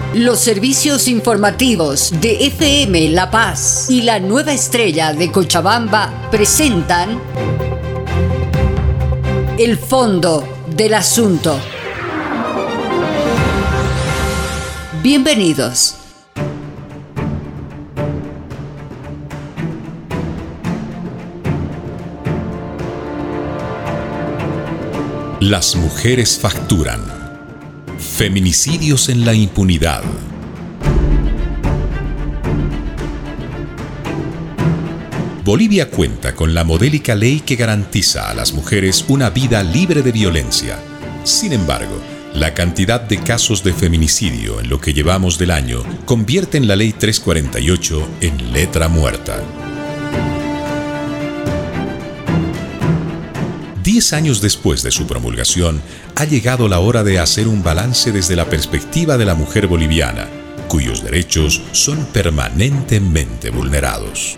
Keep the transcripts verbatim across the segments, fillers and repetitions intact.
Los servicios informativos de F M La Paz y la Nueva Estrella de Cochabamba presentan El Fondo del Asunto. Bienvenidos. Las mujeres facturan. Feminicidios en la impunidad. Bolivia cuenta con la modélica ley que garantiza a las mujeres una vida libre de violencia. Sin embargo, la cantidad de casos de feminicidio en lo que llevamos del año convierte en la Ley trescientos cuarenta y ocho en letra muerta. Diez años después de su promulgación, ha llegado la hora de hacer un balance desde la perspectiva de la mujer boliviana, cuyos derechos son permanentemente vulnerados.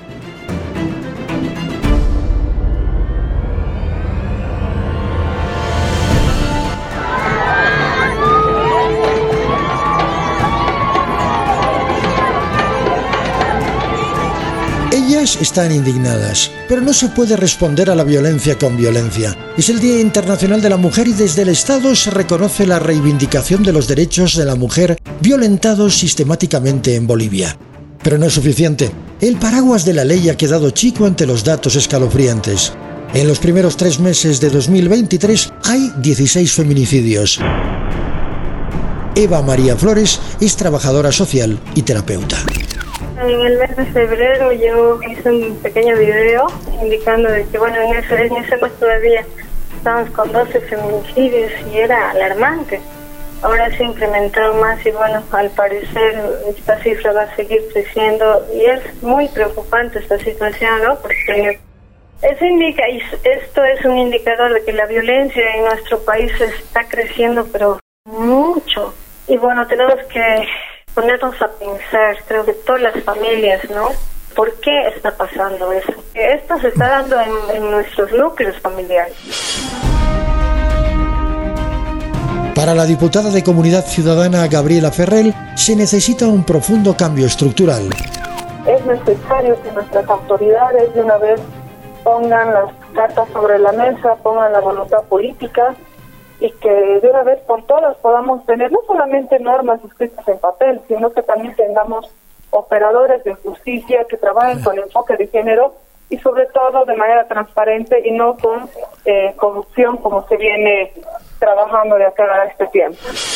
Ellas están indignadas, pero no se puede responder a la violencia con violencia. Es el Día Internacional de la Mujer y desde el Estado se reconoce la reivindicación de los derechos de la mujer violentados sistemáticamente en Bolivia. Pero no es suficiente. El paraguas de la ley ha quedado chico ante los datos escalofriantes. En los primeros tres meses de dos mil veintitrés hay dieciséis feminicidios. Eva María Flores es trabajadora social y terapeuta. En el mes de febrero yo hice un pequeño video indicando de que, bueno, en ese, en ese mes todavía estábamos con doce feminicidios y era alarmante. Ahora se ha incrementado más y, bueno, al parecer esta cifra va a seguir creciendo y es muy preocupante esta situación, ¿no? Porque eso indica, y esto es un indicador de que la violencia en nuestro país está creciendo, pero mucho. Y, bueno, tenemos que ponernos a pensar, creo que todas las familias, ¿no? ¿Por qué está pasando eso? Esto se está dando en, en nuestros núcleos familiares. Para la diputada de Comunidad Ciudadana Gabriela Ferrell, se necesita un profundo cambio estructural. Es necesario que nuestras autoridades de una vez pongan las cartas sobre la mesa, pongan la voluntad política, y que de una vez por todas podamos tener no solamente normas escritas en papel, sino que también tengamos operadores de justicia que trabajen con enfoque de género y sobre todo de manera transparente y no con eh, corrupción como se viene trabajando de acá a este tiempo.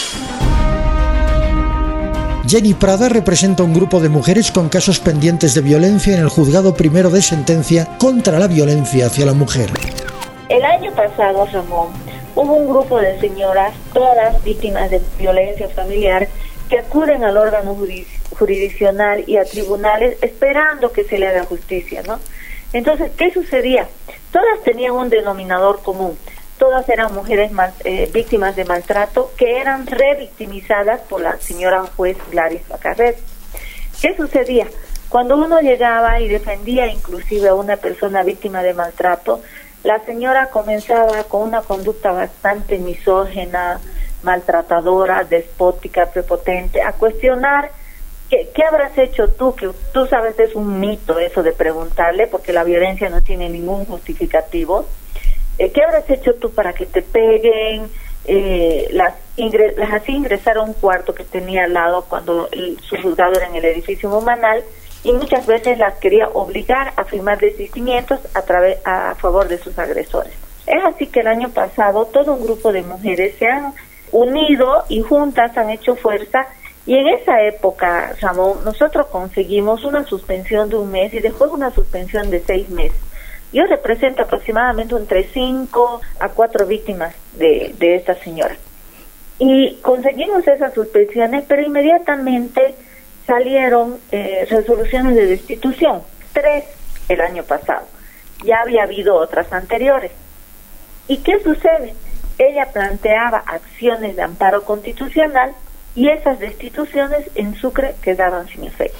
Jenny Prada representa un grupo de mujeres con casos pendientes de violencia en el Juzgado Primero de Sentencia contra la Violencia hacia la Mujer. El año pasado, Ramón, hubo un grupo de señoras, todas víctimas de violencia familiar, que acuden al órgano jurisdiccional y a tribunales esperando que se le haga justicia, ¿no? Entonces, ¿qué sucedía? Todas tenían un denominador común. Todas eran mujeres mal, eh, víctimas de maltrato que eran revictimizadas por la señora juez Gladys Bacarret. ¿Qué sucedía? Cuando uno llegaba y defendía inclusive a una persona víctima de maltrato, la señora comenzaba con una conducta bastante misógina, maltratadora, despótica, prepotente, a cuestionar ¿qué, qué habrás hecho tú? Que tú sabes, es un mito eso de preguntarle, porque la violencia no tiene ningún justificativo. Eh, ¿Qué habrás hecho tú para que te peguen? Eh, las, ingres, las hacía ingresar a un cuarto que tenía al lado cuando el, su juzgado era en el edificio Momanal, y muchas veces las quería obligar a firmar desistimientos a, través, a favor de sus agresores. Es así que el año pasado todo un grupo de mujeres se han unido y juntas han hecho fuerza, y en esa época, Ramón, nosotros conseguimos una suspensión de un mes y después una suspensión de seis meses. Yo represento aproximadamente entre cinco a cuatro víctimas de, de esta señora. Y conseguimos esas suspensiones, pero inmediatamente salieron eh, resoluciones de destitución, tres el año pasado. Ya había habido otras anteriores. ¿Y qué sucede? Ella planteaba acciones de amparo constitucional y esas destituciones en Sucre quedaban sin efecto.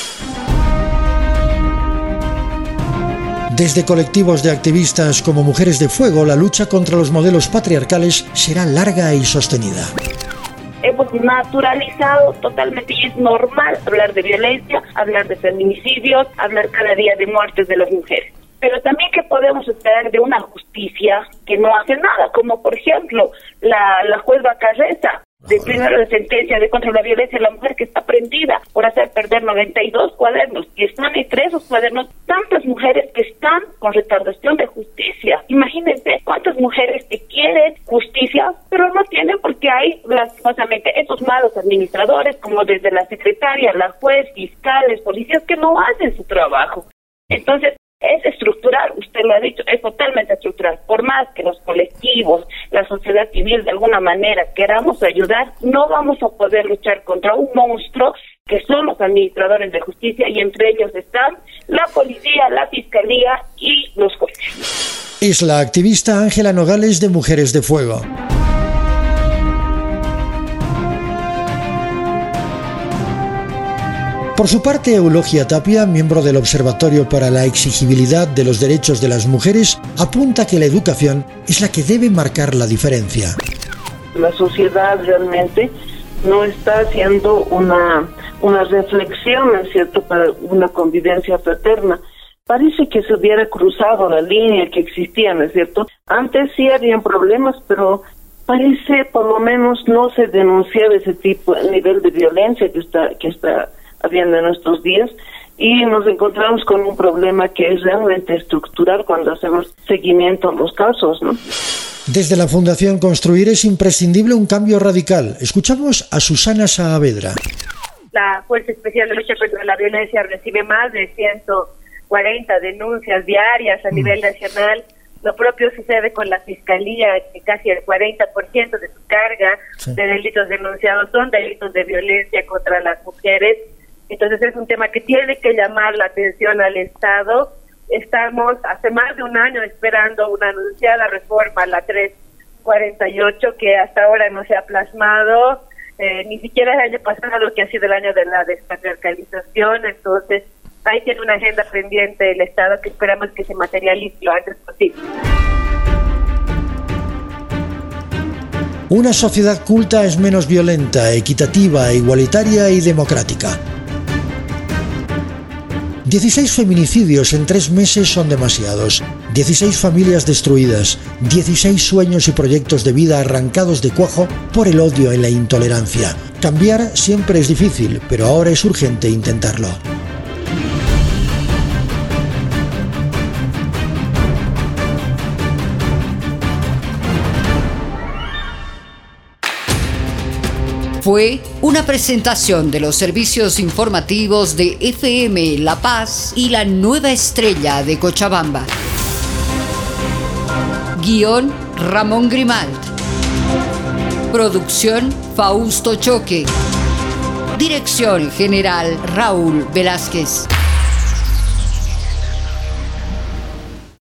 Desde colectivos de activistas como Mujeres de Fuego, la lucha contra los modelos patriarcales será larga y sostenida. hemos naturalizado totalmente y es normal hablar de violencia, hablar de feminicidios, hablar cada día de muertes de las mujeres. Pero también que podemos esperar de una justicia que no hace nada, como por ejemplo la, la juez Bacarreza, de primero de sentencia de contra la violencia de la mujer, que está prendida por hacer perder noventa y dos cuadernos, y están entre esos cuadernos tantas mujeres que están con retardación de justicia. Imagínense cuántas mujeres que quieren justicia, pero no tienen porque hay lastimosamente esos malos administradores, como desde la secretaria, la juez, fiscales, policías, que no hacen su trabajo. Entonces, es estructural, usted lo ha dicho, es totalmente estructural. Por más que los colectivos, la sociedad civil de alguna manera queramos ayudar, no vamos a poder luchar contra un monstruo que son los administradores de justicia, y entre ellos están la policía, la fiscalía y los jueces. Es la activista Ángela Nogales de Mujeres de Fuego. Por su parte, Eulogia Tapia, miembro del Observatorio para la Exigibilidad de los Derechos de las Mujeres, apunta que la educación es la que debe marcar la diferencia. La sociedad realmente no está haciendo una, una reflexión, ¿no es cierto?, para una convivencia fraterna. Parece que se hubiera cruzado la línea que existía, ¿no es cierto? Antes sí habían problemas, pero parece, por lo menos, no se denunciaba ese tipo, el nivel de violencia que está, que está habiendo en nuestros días, y nos encontramos con un problema que es realmente estructural cuando hacemos seguimiento a los casos, ¿no? Desde la Fundación Construir es imprescindible un cambio radical. Escuchamos a Susana Saavedra. La Fuerza Especial de Lucha contra la Violencia recibe más de ciento cuarenta denuncias diarias a nivel nacional. Lo propio sucede con la Fiscalía, que casi el cuarenta por ciento de su carga sí. de delitos denunciados son delitos de violencia contra las mujeres. Entonces es un tema que tiene que llamar la atención al Estado. Estamos hace más de un año esperando una anunciada reforma, la trescientos cuarenta y ocho, que hasta ahora no se ha plasmado, eh, ni siquiera el año pasado, que ha sido el año de la despatriarcalización. Entonces ahí tiene una agenda pendiente el Estado que esperamos que se materialice lo antes posible. Una sociedad culta es menos violenta, equitativa, igualitaria y democrática. dieciséis feminicidios en tres meses son demasiados. dieciséis familias destruidas. dieciséis sueños y proyectos de vida arrancados de cuajo por el odio y la intolerancia. Cambiar siempre es difícil, pero ahora es urgente intentarlo. Fue una presentación de los servicios informativos de F M La Paz y La Nueva Estrella de Cochabamba. Guión Ramón Grimalt. Producción Fausto Choque. Dirección General Raúl Velázquez.